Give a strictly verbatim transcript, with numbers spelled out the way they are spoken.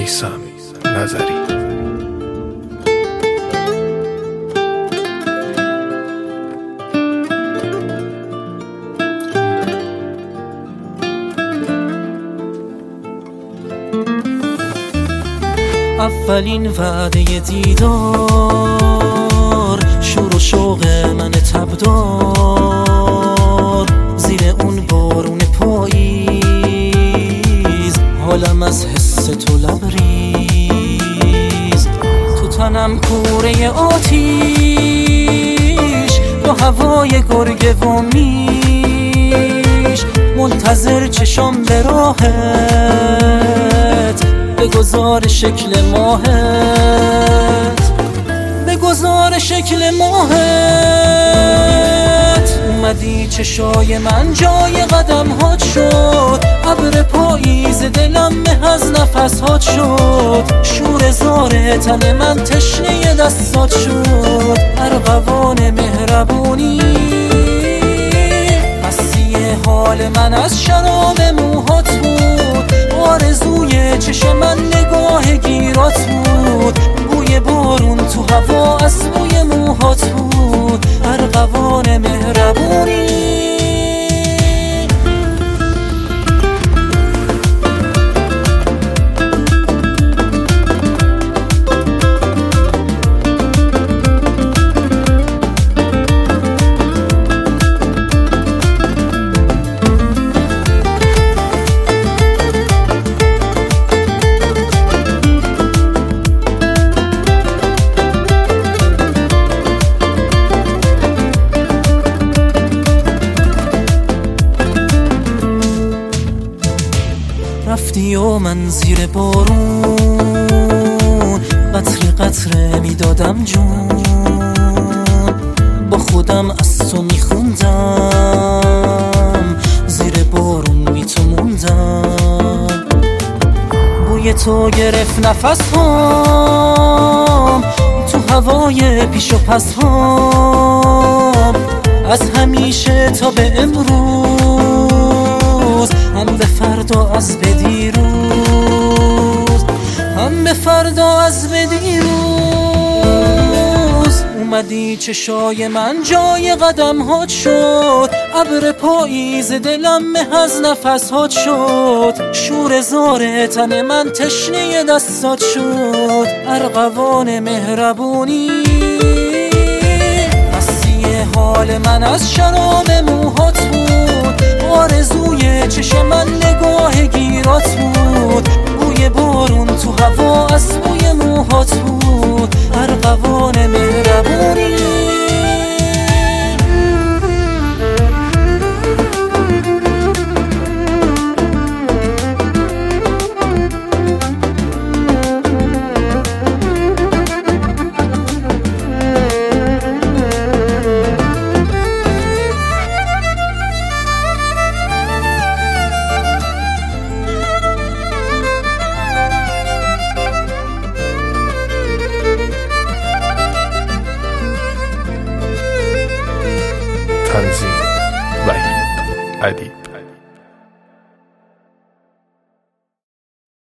میثم نظری. اولین وعده دیدار، شور و شوق من تبدار، زیر اون بارون پاییز حالم از حس تو لبریز. تو تنم کوره آتیش با هوای گرگ و میش، منتظر چشم به راهت بگذار شکل ماهت، بگذار شکل ماهت. اومدی چشای من جای قدم هات شد، ابر پاییز دلم مه از نفس هات شد، شور زار تن من تشنه دستات شد. ارغوان مهربونی مستی حال من از شراب موهات بود، آرزوی چشم من نگاه گیرات بود، بوی بارون تو هوا از بوی موهات بود. ارغوان مهربونی رفتی و من زیر بارون قطره قطره میدادم جون، با خودم از تو میخوندم، زیر بارون بی تو موندم. بوی تو گرفت نفس هام تو هوای پیش و پس هام، از همیشه تا به امروز، هم به فردا از به دیروز، هم به فردا از به دیروز. اومدی چشای من جای قدم هات شد، ابر پاییز دلم مه از نفس هات شد، شور زار تن من تشنه دستات شد. ارغوان مهربونی مستی حال من از شراب موهات بود، آرزوی چشم من نگاه گیرات بود، بوی بارون تو هوا از بوی موهات بود. ارغوان مهربونی تنظیم وحید علی.